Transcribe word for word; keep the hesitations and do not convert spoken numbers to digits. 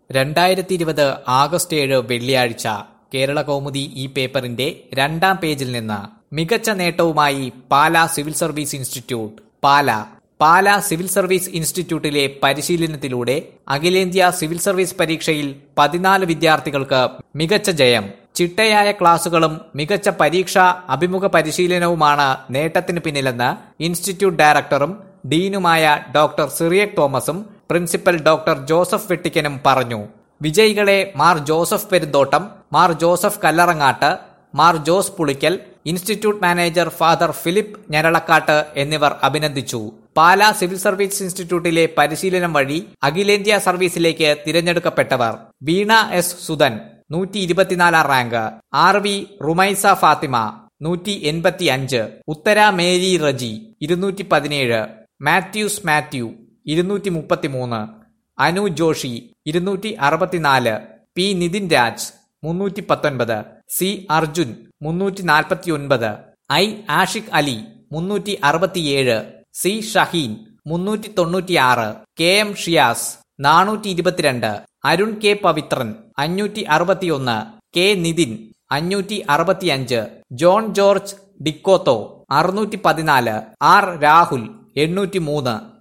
രണ്ടായിരത്തി ഇരുപത് ആഗസ്റ്റ് ഏഴ് വെള്ളിയാഴ്ച കേരള കൗമുദി ഈ പേപ്പറിന്റെ രണ്ടാം പേജിൽ നിന്ന് മികച്ച നേട്ടവുമായി Pala civil service institute. Pala Pala civil service ഇൻസ്റ്റിറ്റ്യൂട്ടിലെ പരിശീലനത്തിലൂടെ അഖിലേന്ത്യാ സിവിൽ സർവീസ് പരീക്ഷയിൽ പതിനാല് വിദ്യാർത്ഥികൾക്ക് മികച്ച ജയം. ചിട്ടയായ ക്ലാസുകളും മികച്ച പരീക്ഷാ അഭിമുഖ പരിശീലനവുമാണ് നേട്ടത്തിന് പിന്നിലെന്ന് ഇൻസ്റ്റിറ്റ്യൂട്ട് ഡയറക്ടറും ഡീനുമായ ഡോക്ടർ സിറിയക് തോമസും പ്രിൻസിപ്പൽ ഡോക്ടർ ജോസഫ് വെട്ടിക്കനും പറഞ്ഞു. വിജയികളെ Mar Joseph Perumthottam, Mar Joseph Kallarangatt, Mar Jose Pulickal, institute manager father Philip Njaralakatt എന്നിവർ അഭിനന്ദിച്ചു. പാലാ സിവിൽ സർവീസ് ഇൻസ്റ്റിറ്റ്യൂട്ടിലെ പരിശീലനം വഴി അഖിലേന്ത്യാ സർവീസിലേക്ക് തിരഞ്ഞെടുക്കപ്പെട്ടവർ: വീണ എസ് സുധൻ നൂറ്റി ഇരുപത്തിനാലാം rank, R V Rumaisa Fathima നൂറ്റി എൺപത്തി അഞ്ച്, ഉത്തര മേരി റജി ഇരുന്നൂറ്റി പതിനേഴ്, മാത്യൂസ് മാത്യു ഇരുന്നൂറ്റി മുപ്പത്തിമൂന്ന്, അനു ജോഷി ഇരുന്നൂറ്റി അറുപത്തിനാല്, പി നിതിൻ രാജ് മുന്നൂറ്റി പത്തൊൻപത്, സി അർജുൻ മുന്നൂറ്റി നാൽപ്പത്തി ഒൻപത്, ഐ ആഷിഖ് അലി മുന്നൂറ്റി അറുപത്തിയേഴ്, സി ഷഹീൻ മുന്നൂറ്റി തൊണ്ണൂറ്റിയാറ്, കെ എം ഷിയാസ് നാനൂറ്റി ഇരുപത്തിരണ്ട്, അരുൺ കെ പവിത്രൻ അഞ്ഞൂറ്റി അറുപത്തിയൊന്ന്, കെ നിതിൻ അഞ്ഞൂറ്റി അറുപത്തിയഞ്ച്, ജോൺ ജോർജ് ഡിക്കോത്തോ അറുന്നൂറ്റി പതിനാല്, ആർ രാഹുൽ എണ്ണൂറ്റി മൂന്ന്.